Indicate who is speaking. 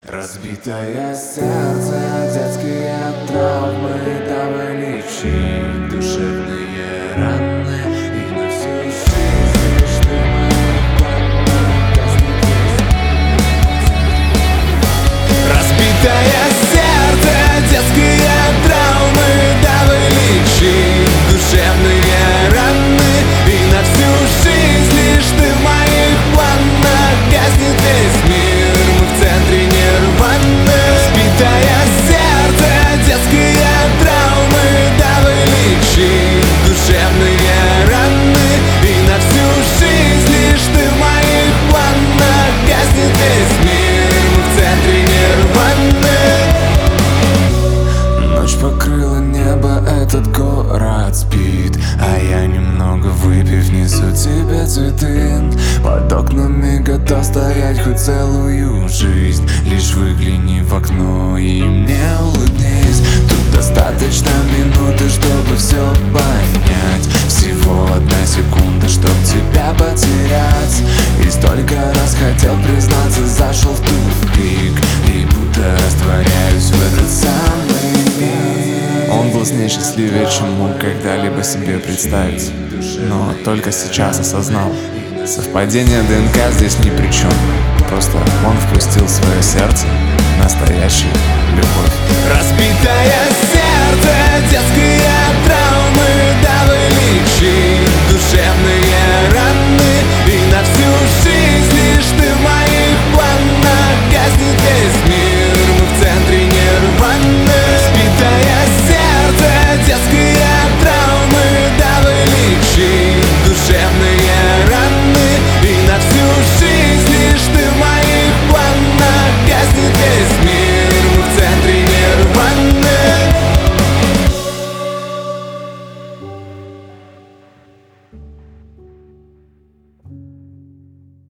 Speaker 1: Разбитое сердце, детские травмы, давай лечить душевные раны. И на всю жизнь лишь ты в моих планах гаснет весь. Разбитое сердце, детские травмы, давай лечить душевные раны. И на всю жизнь лишь ты в моих планах гаснет весь мир. Мы в центре нирваны. Разбитое сердце, детские травмы, давай лечить душевные раны. И на всю жизнь лишь ты в моих планах гаснет весь мир. Мы в центре нирваны. Ночь покрыла небо, этот город спит, а я немного выпив несу тебе цветы. Под окнами готов стоять хоть целую жизнь. Лишь выгляни в окно и мне улыбнись. Тут достаточно минуты, чтобы все понять. Всего одна секунда, чтоб тебя потерять. И столько раз хотел признаться, зашел в тупик. И будто растворяюсь в этот самый миг. Он был с ней счастливее, чем мог когда-либо себе представить. Но только сейчас осознал, совпадение ДНК здесь ни при чем. Просто он впустил в свое сердце настоящий